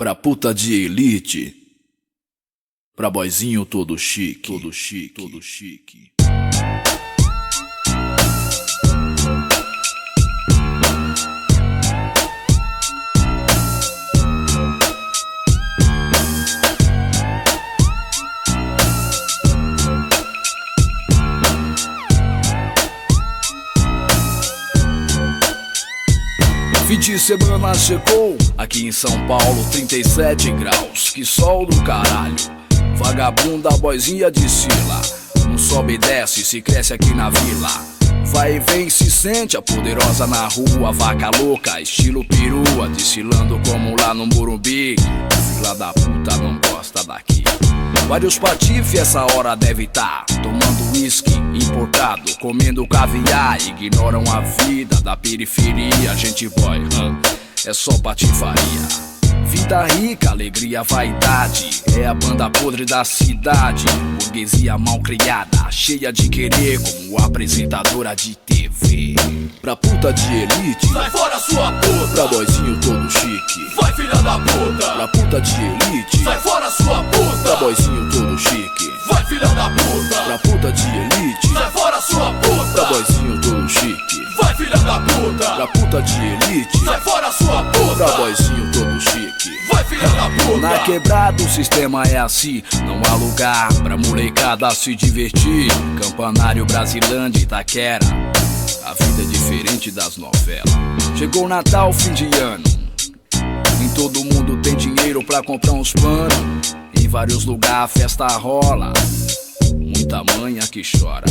Pra puta de elite, pra boyzinho todo chique, todo chique, todo chique. Fim de semana chegou, aqui em São Paulo, 37 graus, que sol do caralho. Vagabunda, boizinha de Sila, não sobe e desce, se cresce aqui na vila. Vai e vem, se sente a poderosa na rua, vaca louca, estilo perua, desfilando como lá no Morumbi. Fila da puta não gosta daqui. Vários patife essa hora deve tá tomando uísque importado, comendo caviar, ignoram a vida da periferia. Gente boy, é só patifaria. Vida rica, alegria, vaidade, é a banda podre da cidade. Burguesia mal criada, cheia de querer, como apresentadora de TV. Pra puta de elite, sai fora sua puta. Pra boizinho todo chique, vai filha da puta. Pra puta de elite, sai fora sua puta. Pra boizinho todo chique, vai filha da puta. Pra puta de elite, sai fora sua puta. Pra boizinho todo chique, vai filha da puta. Pra puta de elite, sai fora sua puta. Pra boizinho todo chique, vai filha da puta. Na quebrada o sistema é assim, não há lugar pra molecada se divertir. Campanário, Brasilândia, Itaquera, a vida é diferente das novelas. Chegou Natal, fim de ano, nem todo mundo tem dinheiro pra comprar uns panos. Em vários lugares a festa rola, muita mãe que chora.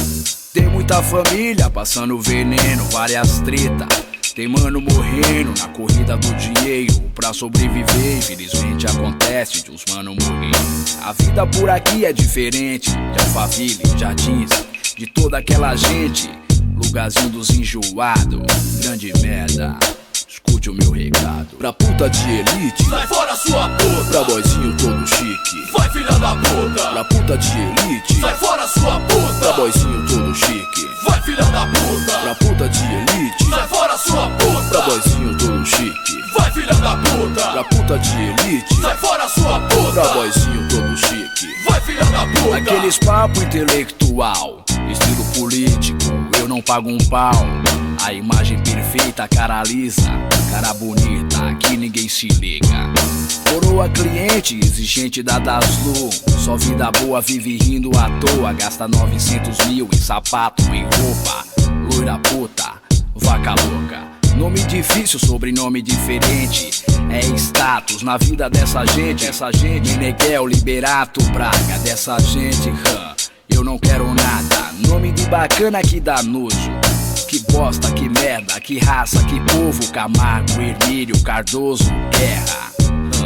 Tem muita família passando veneno, várias tretas. Tem mano morrendo na corrida do dinheiro pra sobreviver. Infelizmente acontece de uns mano morrer. A vida por aqui é diferente, de Alphaville, Jardins, de toda aquela gente. Lugarzinho dos enjoados, grande merda, escute o meu recado. Pra puta de elite, sai fora sua puta. Pra boizinho todo chique, vai filha da puta. Pra puta de elite, sai fora sua puta. Pra boizinho todo chique, vai filha da puta. Pra puta de elite, sai fora sua puta. Pra boizinho todo chique, vai filha da puta. Pra puta de elite, sai fora sua puta. Pra boizinho todo chique, vai filha da puta. Aqueles papo intelectual, estilo político, eu não pago um pau. A imagem perfeita, cara lisa, cara bonita, aqui ninguém se liga. Coroa cliente, exigente da Daslu, só vida boa, vive rindo à toa. Gasta 900 mil em sapato, em roupa. Loira puta, vaca louca. Nome difícil, sobrenome diferente, é status na vida dessa gente. Essa gente, Meneghel, Liberato, Braga, dessa gente, eu não quero nada. Nome de bacana que dá nojo, que bosta, que merda, que raça, que povo. Camargo, Hermílio, Cardoso, Guerra,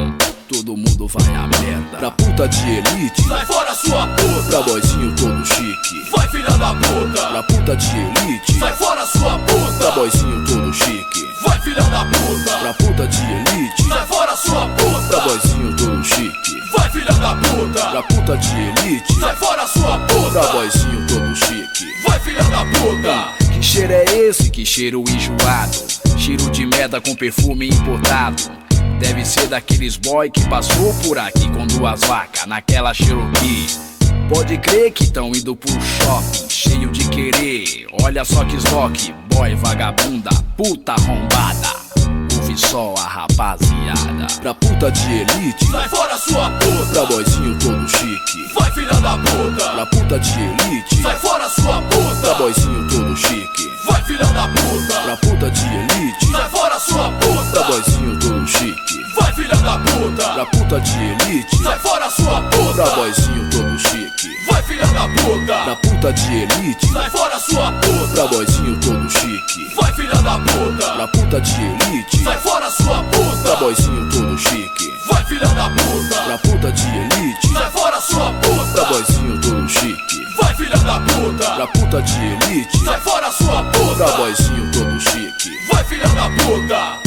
todo mundo vai a merda. Pra puta de elite, sai fora sua puta. Pra boizinho todo chique, vai filha da puta. Pra puta de elite, sai fora sua puta. Pra boizinho todo chique, vai filha da puta. Pra puta de elite, sai fora sua puta. Pra boizinho todo chique, vai filha da puta. Pra puta de elite, sai fora sua puta. Pra boizinho todo chique, vai filha da puta. Que cheiro é esse? Que cheiro enjoado, cheiro de merda com perfume importado. Deve ser daqueles boy que passou por aqui com duas vacas naquela Cherokee. Pode crer que tão indo pro shopping, cheio de querer. Olha só que rock, boy vagabunda, puta arrombada. Ouve só a rapaziada. Pra puta de elite, sai fora sua puta. Pra boizinho todo chique, vai filha da puta. Pra puta de elite, sai fora sua puta. Pra boizinho todo chique, vai filha da puta. Pra puta de elite, sai fora sua puta. Pra boizinho todo chique, vai filha da puta. Pra puta de elite, sai fora sua puta. Pra boizinho todo chique, vai filha da puta. Pra puta de elite, sai fora sua puta. Pra boizinho todo chique, vai filha da puta. Pra puta de elite, sai fora sua puta. Pra boizinho todo chique, vai filha da puta. Pra puta de elite, sai fora sua puta. Pra boizinho todo chique, vai filha da puta. Pra puta de elite, sai fora sua puta. Pra boizinho todo chique, vai filha da puta.